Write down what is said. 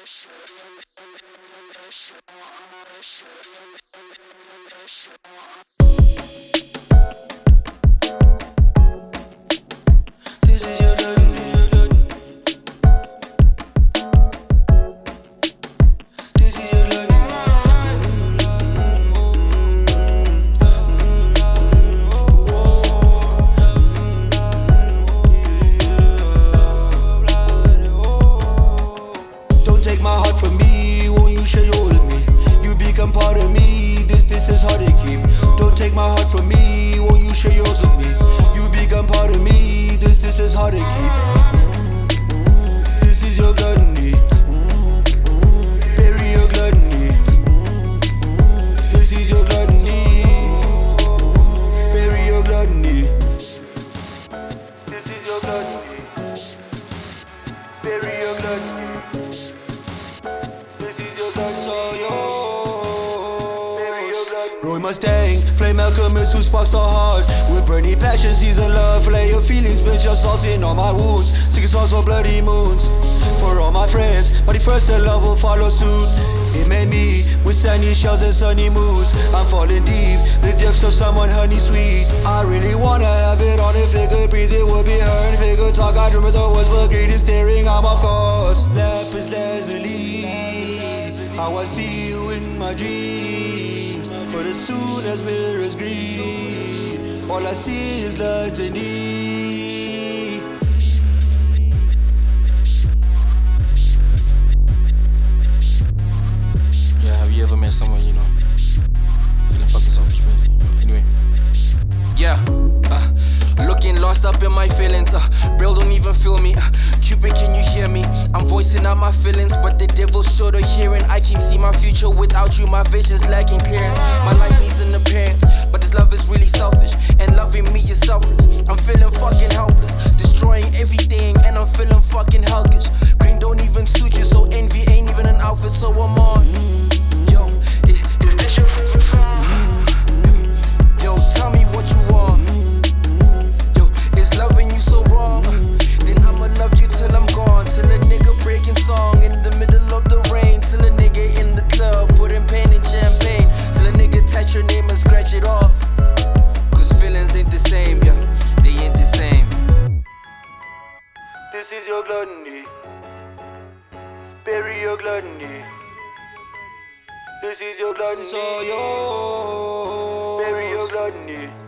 Take my heart from me, won't you share yours with me? You become part of me, this distance hard to keep. Don't take my heart from me, won't you share yours with me? You become part of me, this distance hard to keep. This is your gluttony, bury your gluttony. This is your gluttony, bury your gluttony. This is your gluttony, bury your gluttony. Roy Mustang, flame alchemist who sparks the heart. With burning passion, season love, flay your feelings, spit your salt in all my wounds. Singing songs for bloody moons. For all my friends, but the first to love will follow suit. It made me with sandy shells and sunny moods. I'm falling deep, the depths of someone honey sweet. I really wanna have it on if it could breathe, it would be her. If it could talk, I'd remember the words, but greed is staring, I'm of course. Lapis lazuli, how I see you in my dreams. But as soon as mirrors greet, all I see is gluttony. Yeah, have you ever met someone, feeling fucking selfish, man? Anyway. Yeah, looking lost up in my feelings. Braille don't even feel me. Cupid, can you hear me? I'm voicing out my feelings, but the devil's short of hearing. I can't see my future without you. My vision's lacking clearance. My life needs an appearance, but this love is really selfish, and loving me is selfless. I'm feeling fucking helpless, destroying everything, and I'm feeling fucking hellish. Green don't even suit you, so envy ain't even an outfit. So I'm on. Yo, is this your favorite song? Yo, tell me what you want. Yo, is loving you so wrong? Then I'ma love you till I'm gone. Till a nigga breaking song in the middle of the rain. Till a nigga in the club putting pain in champagne. Till a nigga touch your name and scratch it off. Cause feelings ain't the same, yeah, they ain't the same. This is your gluttony, bury your gluttony. This is your gluttony, so bury your gluttony.